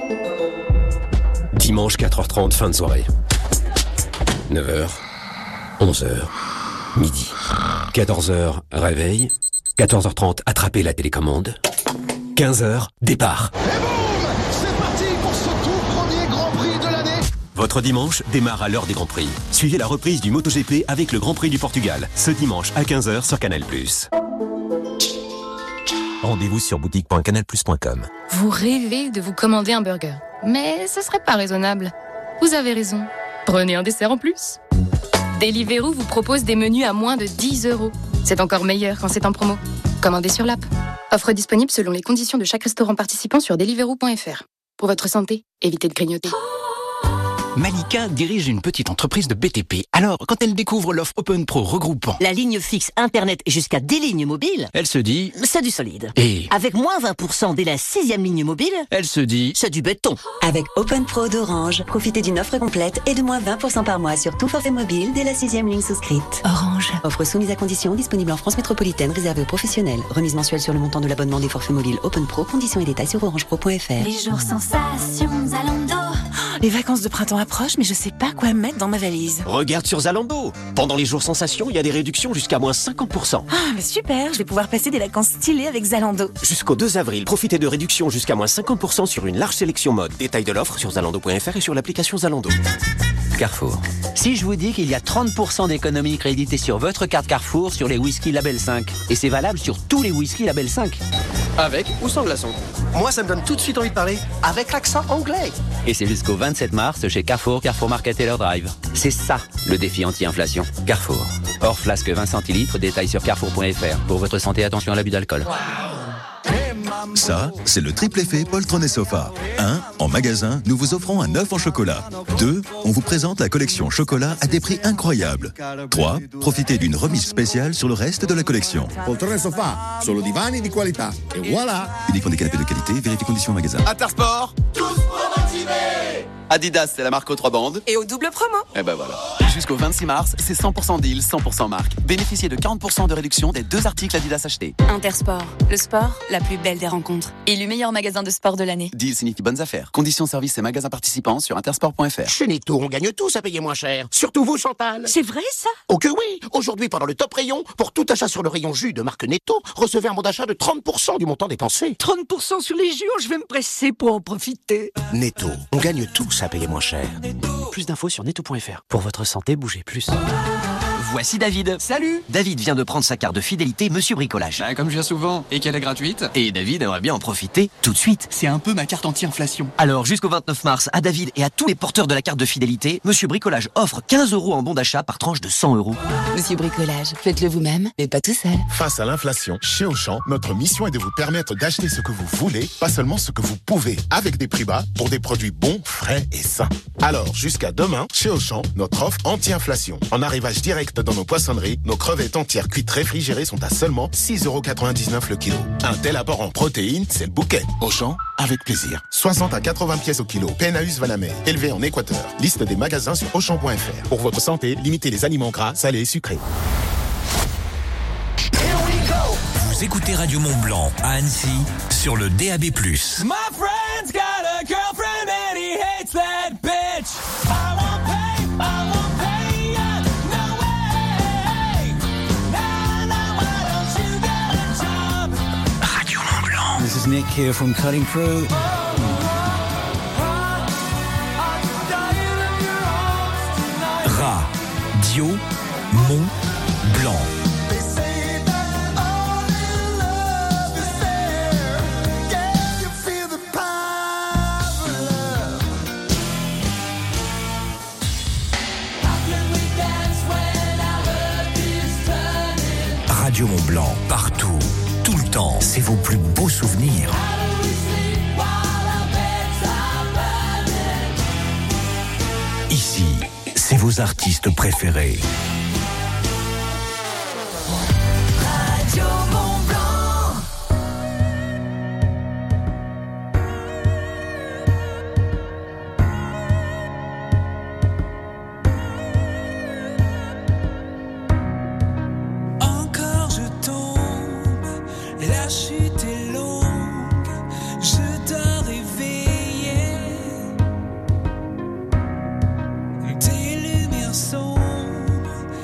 Dimanche 4h30, fin de soirée. 9h. 11h, midi. 14h, réveil. 14h30, attraper la télécommande. 15h, départ. C'est parti pour ce tout premier Grand Prix de l'année. Votre dimanche démarre à l'heure des Grands Prix. Suivez la reprise du MotoGP avec le Grand Prix du Portugal, ce dimanche à 15h sur Canal+. Rendez-vous sur boutique.canalplus.com. Vous rêvez de vous commander un burger, mais ce serait pas raisonnable. Vous avez raison. Prenez un dessert en plus. Deliveroo vous propose des menus à moins de 10 €. C'est encore meilleur quand c'est en promo. Commandez sur l'app. Offre disponible selon les conditions de chaque restaurant participant sur deliveroo.fr. Pour votre santé, évitez de grignoter. Malika dirige une petite entreprise de BTP. Alors, quand elle découvre l'offre Open Pro regroupant la ligne fixe Internet jusqu'à 10 lignes mobiles, elle se dit c'est du solide. Et avec moins 20% dès la 6e ligne mobile, elle se dit c'est du béton. Avec Open Pro d'Orange, profitez d'une offre complète et de moins 20% par mois sur tout forfait mobile dès la 6e ligne souscrite. Orange. Offre soumise à conditions, disponible en France métropolitaine, réservée aux professionnels. Remise mensuelle sur le montant de l'abonnement des forfaits mobiles Open Pro. Conditions et détails sur orangepro.fr. Les jours sensations, Zalando. Les vacances de printemps approchent, mais je sais pas quoi mettre dans ma valise. Regarde sur Zalando. Pendant les jours sensations, il y a des réductions jusqu'à moins 50%. Ah, mais super, je vais pouvoir passer des vacances stylées avec Zalando. Jusqu'au 2 avril, profitez de réductions jusqu'à moins 50% sur une large sélection mode. Détails de l'offre sur zalando.fr et sur l'application Zalando. Carrefour. Si je vous dis qu'il y a 30% d'économie créditée sur votre carte Carrefour sur les whisky Label 5. Et c'est valable sur tous les whisky Label 5. Avec ou sans glaçon. Moi, ça me donne tout de suite envie de parler avec l'accent anglais. Et c'est jusqu'au 27 mars chez Carrefour, Carrefour Market et leur Drive. C'est ça, le défi anti-inflation. Carrefour. Hors flasque 20 centilitres, détails sur carrefour.fr. Pour votre santé, attention à l'abus d'alcool. Ça, c'est le triple effet poltron et sofa. 1. En magasin, nous vous offrons un œuf en chocolat. 2. On vous présente la collection chocolat à des prix incroyables. 3. Profitez d'une remise spéciale sur le reste de la collection. Poltrone e sofà, solo divani di qualità. Et voilà. Uniquement des canapés de qualité, vérifiez conditions en magasin. Intersport, tous pour motiver. Adidas, c'est la marque aux 3 bandes. Et au double promo. Et ben voilà. Jusqu'au 26 mars, c'est 100% deal, 100% marque. Bénéficiez de 40% de réduction des 2 articles Adidas achetés. Intersport, le sport, la plus belle des rencontres. Élu meilleur magasin de sport de l'année. Deal signifie bonnes affaires. Conditions services et magasins participants sur intersport.fr. Chez Netto, on gagne tous à payer moins cher. Surtout vous, Chantal. C'est vrai, ça? Oh que oui. Aujourd'hui, pendant le top rayon, pour tout achat sur le rayon jus de marque Netto, recevez un bon d'achat de 30% du montant dépensé. 30% sur les jus, je vais me presser pour en profiter. Netto, on gagne tous à payer moins cher. Plus d'infos sur netto.fr. Pour votre santé, bougez plus. Voici David. Salut. David vient de prendre sa carte de fidélité Monsieur Bricolage. Comme je viens souvent et qu'elle est gratuite. Et David aimerait bien en profiter tout de suite. C'est un peu ma carte anti-inflation. Alors jusqu'au 29 mars, à David et à tous les porteurs de la carte de fidélité, Monsieur Bricolage offre 15 € en bon d'achat par tranche de 100 €. Monsieur Bricolage, faites-le vous-même, mais pas tout seul. Face à l'inflation, chez Auchan, notre mission est de vous permettre d'acheter ce que vous voulez, pas seulement ce que vous pouvez, avec des prix bas pour des produits bons, frais et sains. Alors, jusqu'à demain, chez Auchan, notre offre anti-inflation. En arrivage direct dans nos poissonneries, nos crevettes entières cuites réfrigérées sont à seulement 6,99 € le kilo. Un tel apport en protéines, c'est le bouquet. Auchan, avec plaisir. 60 à 80 pièces au kilo. Penaeus Valamé, élevé en Équateur. Liste des magasins sur Auchan.fr. Pour votre santé, limitez les aliments gras, salés et sucrés. Vous écoutez Radio Mont-Blanc à Annecy sur le DAB+. My friend's got a girlfriend and he hates that bitch. I won't pay ya, no way. Nah, why don't you get a job? Radio Mont-Blanc. This is Nick here from Cutting Through. Radio Mont-Blanc. Radio Mont-Blanc, partout, tout le temps, c'est vos plus beaux souvenirs. Ici, c'est vos artistes préférés. Radio Mont-Blanc. Encore je tombe, la chute est longue, je dois réveiller. Des lumières sombres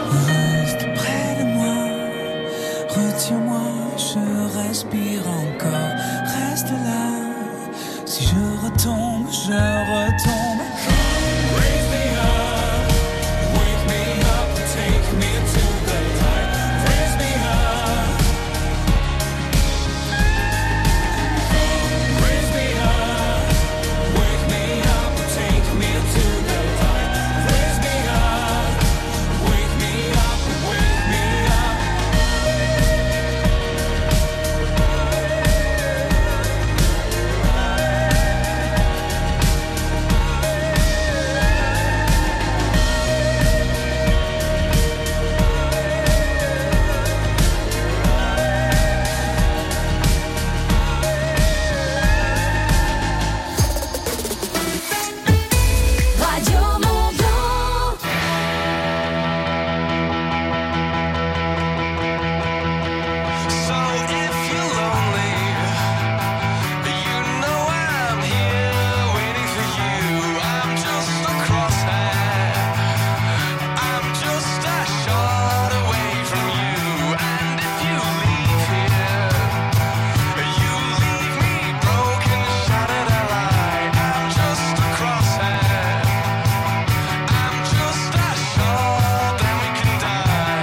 Reste près de moi, retiens-moi, je respire encore. Reste là, si je retombe, je retombe. Raise me up, wake me up, take me to the light. Raise me up, raise me up, wake me up, take me to the light. Raise me up, wake me up, wake me up. Radio Mont Blanc. So if you're lonely, you know I'm here waiting for you. I'm just a crosshair, I'm just a shot away from you. And if you leave here, you leave me broken, shattered, alive. I'm just a crosshair, I'm just a shot, then we can die.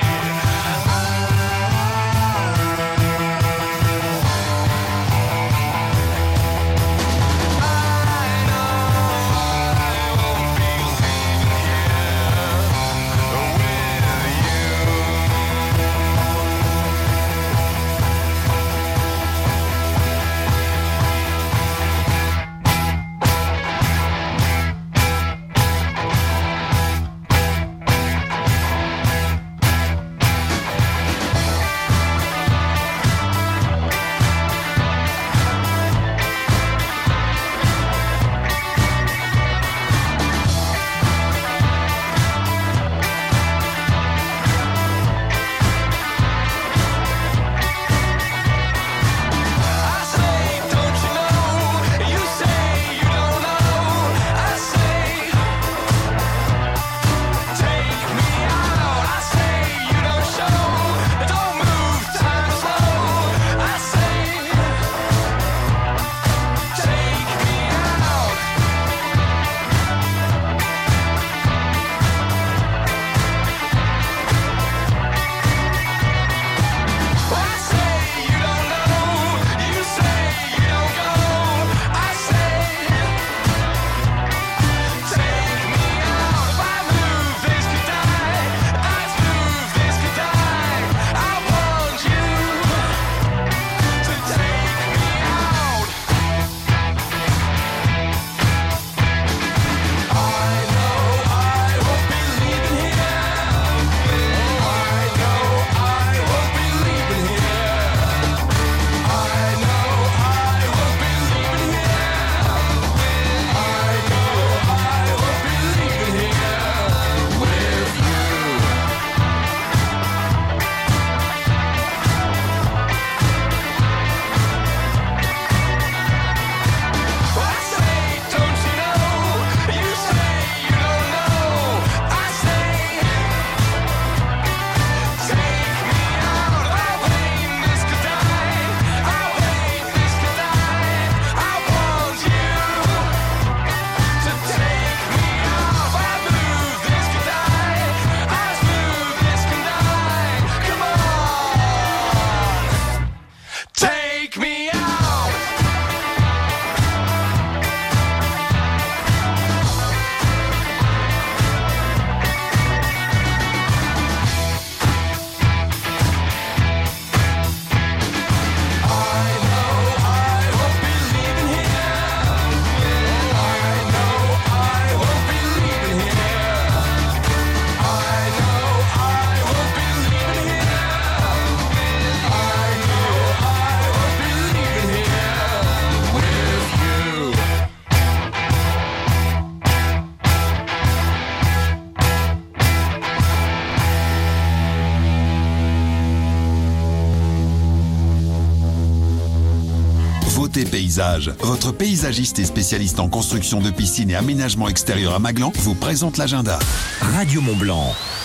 Côté Paysage, votre paysagiste et spécialiste en construction de piscines et aménagement extérieur à Maglan vous présente l'agenda. Radio Mont Blanc.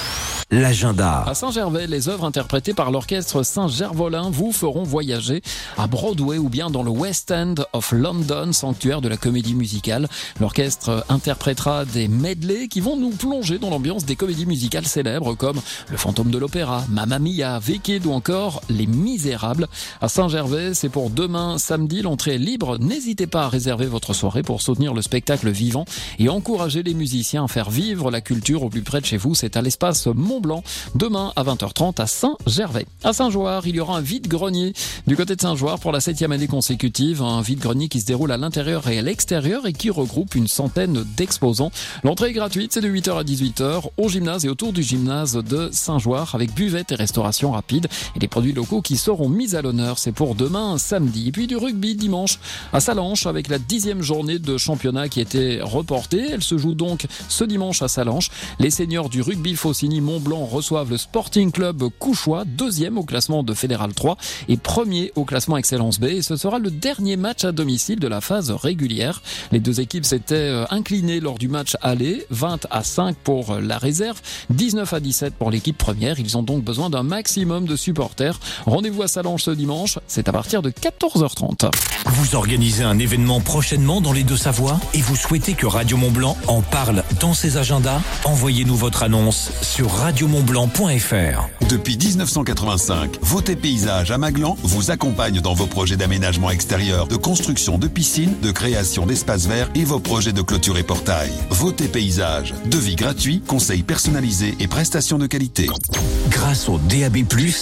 l'agenda. À Saint-Gervais, les œuvres interprétées par l'orchestre Saint-Gervolin vous feront voyager à Broadway ou bien dans le West End of London, sanctuaire de la comédie musicale. L'orchestre interprétera des medleys qui vont nous plonger dans l'ambiance des comédies musicales célèbres comme Le Fantôme de l'Opéra, Mamma Mia, Wicked ou encore Les Misérables. À Saint-Gervais, c'est pour demain samedi, l'entrée est libre. N'hésitez pas à réserver votre soirée pour soutenir le spectacle vivant et encourager les musiciens à faire vivre la culture au plus près de chez vous. C'est à l'espace Mont-Blanc, demain à 20h30 à Saint-Gervais. À Saint-Joire, il y aura un vide-grenier du côté de Saint-Joire pour la 7e année consécutive. Un vide-grenier qui se déroule à l'intérieur et à l'extérieur et qui regroupe une centaine d'exposants. L'entrée est gratuite, c'est de 8h à 18h au gymnase et autour du gymnase de Saint-Joire avec buvette et restauration rapide et des produits locaux qui seront mis à l'honneur. C'est pour demain samedi. Et puis du rugby dimanche à Sallanches avec la 10e journée de championnat qui était reportée. Elle se joue donc ce dimanche à Sallanches. Les seniors du rugby Faucigny Mont-Blanc reçoivent le Sporting Club Couchois, 2e au classement de Fédéral 3 et 1er au classement Excellence B. Et ce sera le dernier match à domicile de la phase régulière. Les deux équipes s'étaient inclinées lors du match aller, 20-5 pour la réserve, 19-17 pour l'équipe première. Ils ont donc besoin d'un maximum de supporters. Rendez-vous à Sallanches ce dimanche, c'est à partir de 14h30. Vous organisez un événement prochainement dans les Deux-Savoies et vous souhaitez que Radio Mont-Blanc en parle dans ses agendas? Envoyez-nous votre annonce sur radiomontblanc.fr. Depuis 1985, Votez Paysages à Maglan vous accompagne dans vos projets d'aménagement extérieur, de construction de piscines, de création d'espaces verts et vos projets de clôture et portail. Votez Paysages, devis gratuit, conseils personnalisés et prestations de qualité. Grâce au DAB+,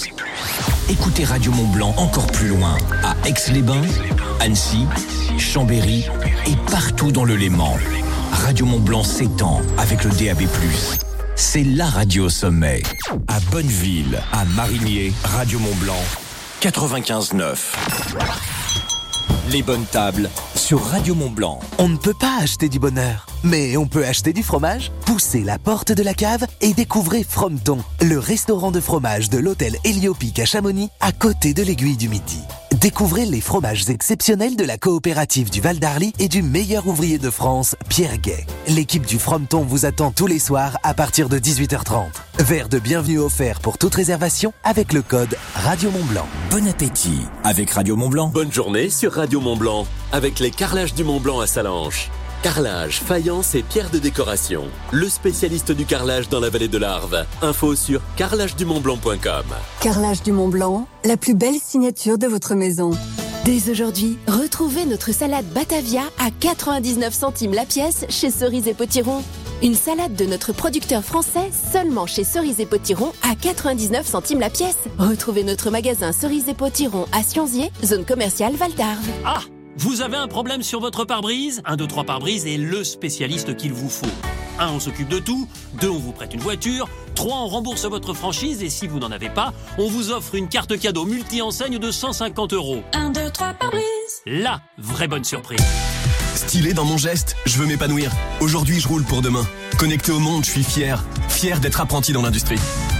écoutez Radio Mont-Blanc encore plus loin, à Aix-les-Bains, Annecy, Chambéry et partout dans le Léman. Radio Mont-Blanc s'étend avec le DAB+. C'est la radio sommet. À Bonneville, à Marigné, Radio Mont-Blanc, 95.9. Les bonnes tables sur Radio Mont-Blanc. On ne peut pas acheter du bonheur, mais on peut acheter du fromage. Poussez la porte de la cave et découvrez Frometon, le restaurant de fromage de l'hôtel Héliopique à Chamonix, à côté de l'Aiguille du Midi. Découvrez les fromages exceptionnels de la coopérative du Val d'Arly et du meilleur ouvrier de France, Pierre Gay. L'équipe du Frometon vous attend tous les soirs à partir de 18h30. Verre de bienvenue offert pour toute réservation avec le code Radio Mont-Blanc. Bon appétit avec Radio Mont-Blanc. Bonne journée sur Radio Mont-Blanc avec les carrelages du Mont-Blanc à Sallanches. Carrelage, faïence et pierre de décoration. Le spécialiste du carrelage dans la vallée de l'Arve. Info sur carrelagedumontblanc.com. Carrelage du Mont-Blanc, la plus belle signature de votre maison. Dès aujourd'hui, retrouvez notre salade Batavia à 99 centimes la pièce chez Cerise et Potiron. Une salade de notre producteur français seulement chez Cerise et Potiron à 99 centimes la pièce. Retrouvez notre magasin Cerise et Potiron à Sionzier, zone commerciale Val d'Arve. Ah! Vous avez un problème sur votre pare-brise? 1, 2, 3 pare-brise est le spécialiste qu'il vous faut. 1, on s'occupe de tout. 2, on vous prête une voiture. 3, on rembourse votre franchise. Et si vous n'en avez pas, on vous offre une carte cadeau multi-enseigne de 150 €. 1, 2, 3 pare-brise. La vraie bonne surprise. Stylé dans mon geste, je veux m'épanouir. Aujourd'hui, je roule pour demain. Connecté au monde, je suis fier. Fier d'être apprenti dans l'industrie.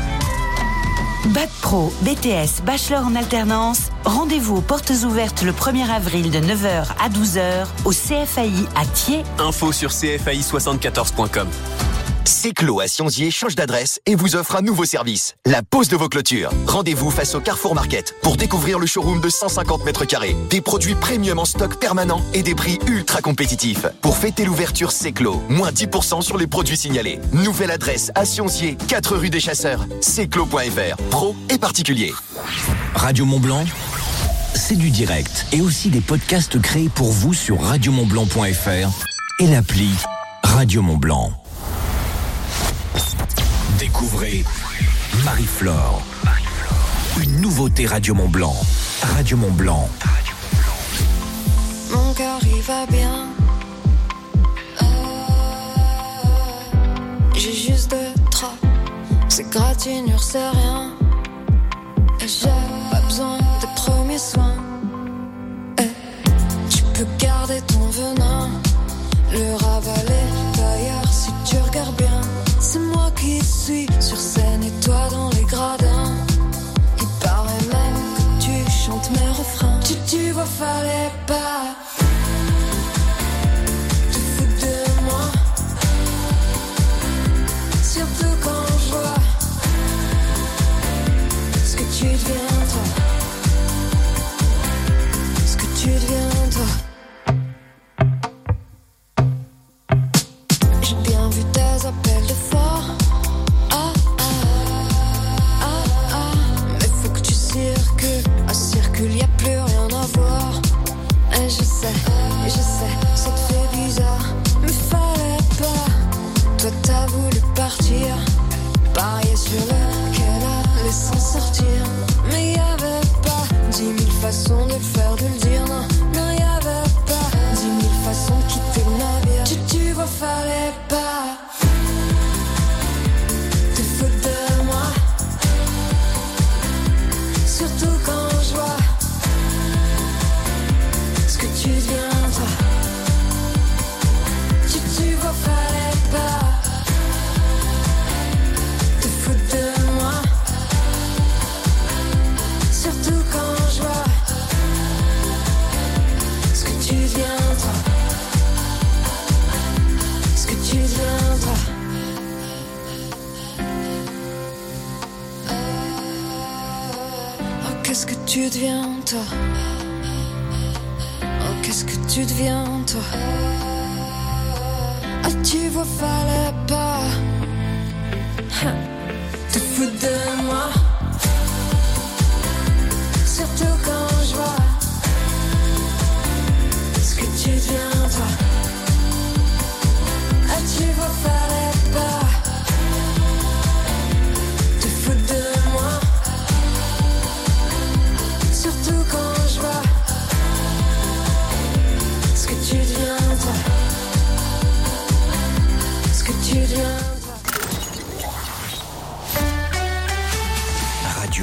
Bac Pro, BTS, Bachelor en alternance, rendez-vous aux portes ouvertes le 1er avril de 9h à 12h au CFAI à Thiers. Info sur cfai74.com. Seclo à Sionzier change d'adresse et vous offre un nouveau service, la pose de vos clôtures. Rendez-vous face au Carrefour Market pour découvrir le showroom de 150 mètres carrés, des produits premium en stock permanent et des prix ultra compétitifs. Pour fêter l'ouverture Seclo, moins 10% sur les produits signalés. Nouvelle adresse à Sionzier, 4 rue des Chasseurs, seclo.fr, pro et particulier. Radio Mont-Blanc, c'est du direct et aussi des podcasts créés pour vous sur radiomontblanc.fr et l'appli Radio Mont-Blanc. Découvrez Marie-Flore, une nouveauté Radio Mont-Blanc. Radio Mont-Blanc. Mon cœur il va bien. J'ai juste 2 draps. C'est gratinure, c'est rien. Et j'ai pas besoin de premiers soins. Et tu peux garder ton venin, le ravaler d'ailleurs si tu regardes bien. C'est moi qui suis sur scène et toi dans les gradins. Il paraît même que tu chantes mes refrains. Tu vois, fallait pas te foutre de moi. Surtout quand je vois jure qu'elle allait s'en sortir. Mais y avait pas 10 000 façons de le faire, de le dire. Non, non, y avait pas 10 000 façons de quitter le navire. Tu vois, fallait pas te foutre de moi. Surtout quand je vois ce que tu deviens, toi. Tu vois, fallait pas te foutre de moi. Surtout quand je vois ce que tu deviens, toi. Ce que tu deviens, toi. Oh, qu'est-ce que tu deviens, toi. Oh, qu'est-ce que tu deviens, toi. Ah, tu vois, fallait pas te foutre de moi.